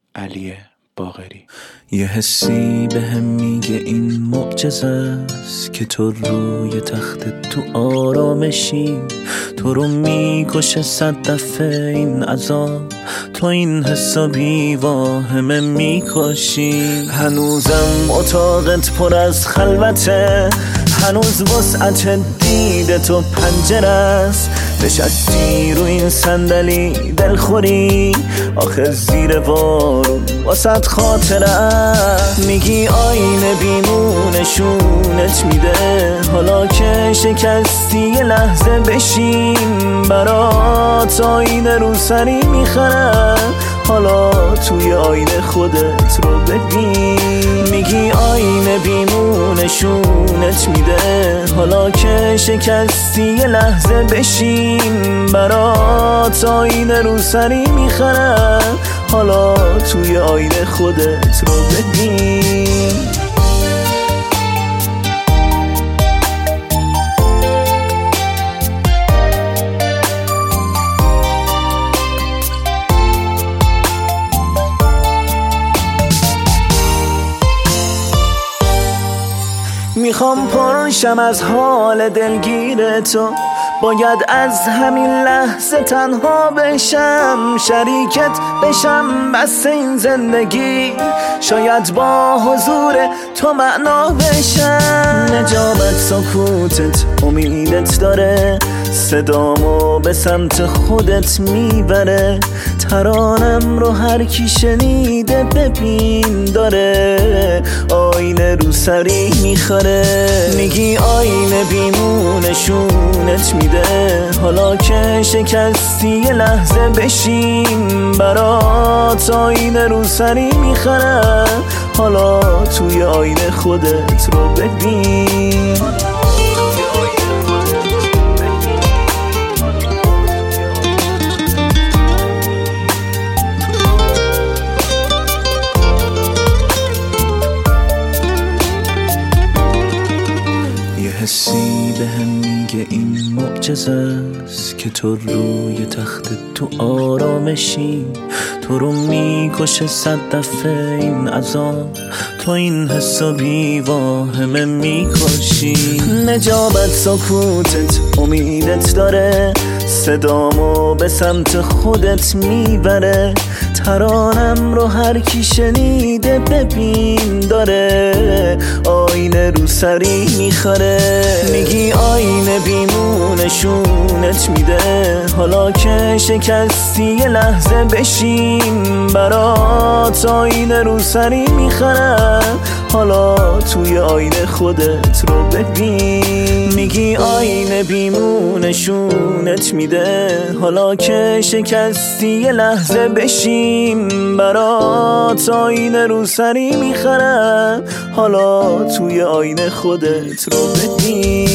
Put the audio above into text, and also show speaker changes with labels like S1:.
S1: علی باقری.
S2: یه حسی به هم میگه این معجزه است که تو روی تخت تو آرامشی، تو رو میکشه 100 دفعه این عذاب، تو این حسا بی واهمه میکشی. هنوزم اتاقت پر از خلوته، هنوز وسعت دید تو پنجره است، نشستی رو این صندلی دلخوری، آخه زیر بارون واسط خاطره. میگی آینه بیمونشونت میده، حالا که شکستی یه لحظه بشین برات، آینه رو سری میخره، حالا توی آینه خودت رو ببین. میگی آینه بیمونشونت میده، حالا که شکستی یه لحظه بشین برات، آینه رو سری میخره، حالا توی آینه خودت رو ببین. میخوام پرشم از حال دلگیر تو، باید از همین لحظه تنها بشم، شریکت بشم بس این زندگی، شاید با حضور تو معنا بشم. نجابت سکوتت امیدت داره، صدامو به سمت خودت میبره، ترانم رو هر کی شنیده ببین داره، آینه رو سری میخوره. میگی آینه بیمونشونت میده، حالا که شکستی یه لحظه بشین برات، آینه رو سری میخوره، حالا توی آینه خودت رو ببین. حسی به هم میگه این معجزه است که تو روی تخت تو آرامشی، تو رو میکشه 100 دفعه این عذاب، تو این حسا بی واهمه میکشی. نجابت سکوتت امیدت داره، صدامو به سمت خودت میبره، ترانم رو هر کی شنیده ببین داره، آینه رو سری میخوره. میگی آینه بیمونشونت میده، حالا که شکستی یه لحظه بشین برات، آینه رو سری میخوره، حالا توی آینه خودت رو ببین. میگی آینه بیمونشونت میده، حالا که شکستی یه لحظه بشین برات، آینه رو سری میخوره، حالا توی آینه خودت رو ببین.